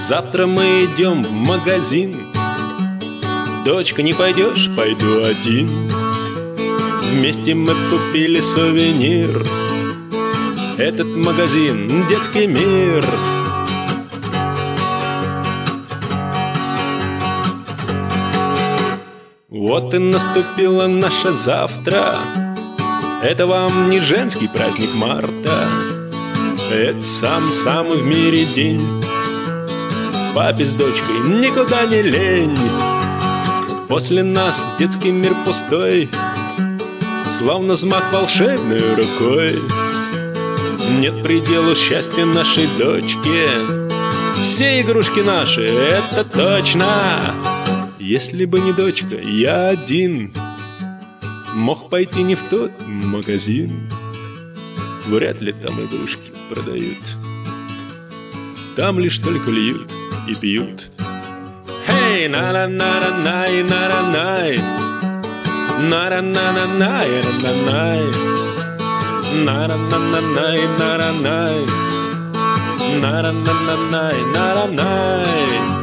Завтра мы идем в магазин. Дочка, не пойдешь? Пойду один. Вместе мы купили сувенир. Этот магазин — детский мир. Вот и наступило наше завтра. Это вам не женский праздник марта. Это самый в мире день. Папе с дочкой никуда не лень. После нас детский мир пустой, словно взмах волшебной рукой. Нет предела счастья нашей дочке. Все игрушки наши, это точно. Если бы не дочка, я один мог пойти не в тот магазин. Вряд ли там игрушки продают. Там лишь только льют и пьют. Эй, на-на-на-на-най, на-на-най, на-на-на-на-най, на-на-най, на-на-на-на-най, на-на-най, на-на-на-на-най, на-на-най.